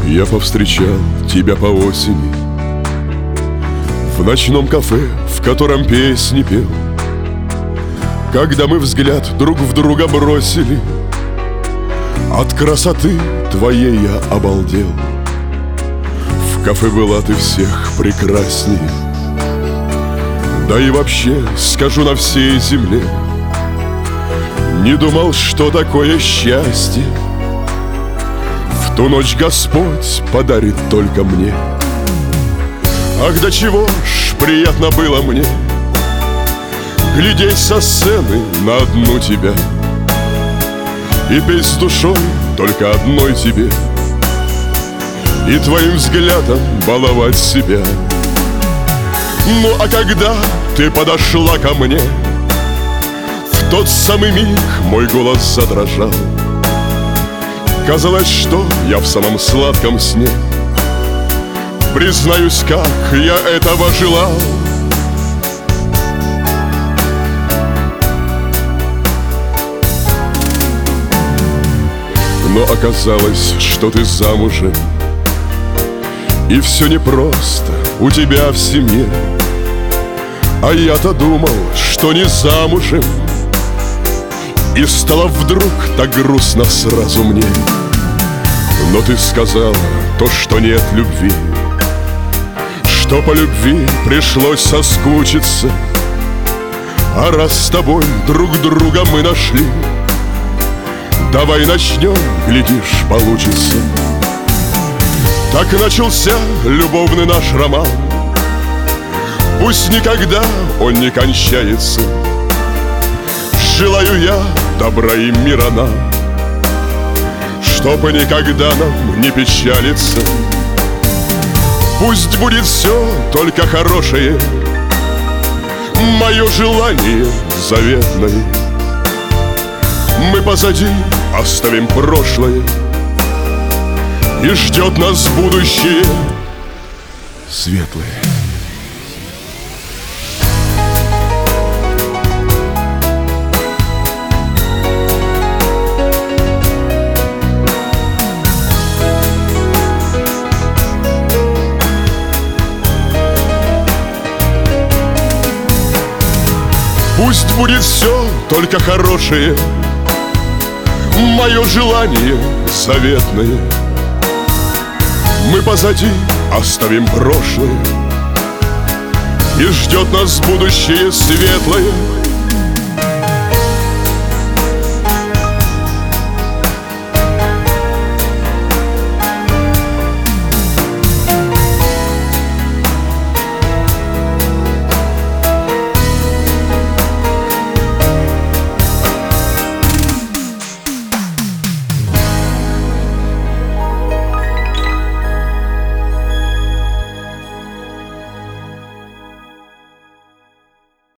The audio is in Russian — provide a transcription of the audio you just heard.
Я повстречал тебя по осени в ночном кафе, в котором песни пел. Когда мы взгляд друг в друга бросили, от красоты твоей я обалдел. В кафе была ты всех прекраснее, да и вообще, скажу, на всей земле. Не думал, что такое счастье в ту ночь Господь подарит только мне. Ах, до чего ж приятно было мне глядеть со сцены на одну тебя и петь с душой только одной тебе, и твоим взглядом баловать себя. Ну а когда ты подошла ко мне, в тот самый миг мой голос задрожал. Казалось, что я в самом сладком сне. Признаюсь, как я этого желал. Но оказалось, что ты замужем, и все непросто у тебя в семье. А я-то думал, что не замужем, и стало вдруг так грустно сразу мне. Но ты сказала то, что нет любви, что по любви пришлось соскучиться. А раз с тобой друг друга мы нашли, давай начнем, глядишь, получится. Так начался любовный наш роман. Пусть никогда он не кончается. Желаю я добра и мира нам, чтобы никогда нам не печалиться. Пусть будет все только хорошее, мое желание заветное. Мы позади оставим прошлое, и ждет нас будущее светлое. Пусть будет все только хорошее, мое желание заветное. Мы позади оставим прошлое, и ждет нас будущее светлое.